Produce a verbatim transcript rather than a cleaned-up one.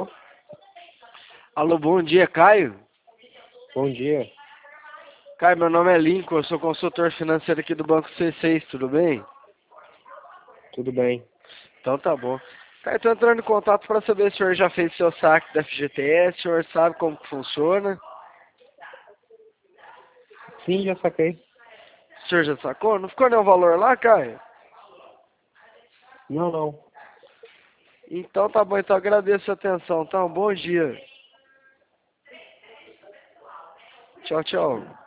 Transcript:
Alô? Alô, bom dia, Caio? Bom dia. Caio, meu nome é Lincoln, eu sou consultor financeiro aqui do Banco C seis, tudo bem? Tudo bem? Então tá bom. Caio, tô entrando em contato para saber se o senhor já fez seu saque da F G T S, o senhor sabe como que funciona? Sim, já saquei. O senhor já sacou? Não ficou nenhum valor lá, Caio? Não, não. Então tá bom, então agradeço a atenção, então, bom dia. Tchau, tchau.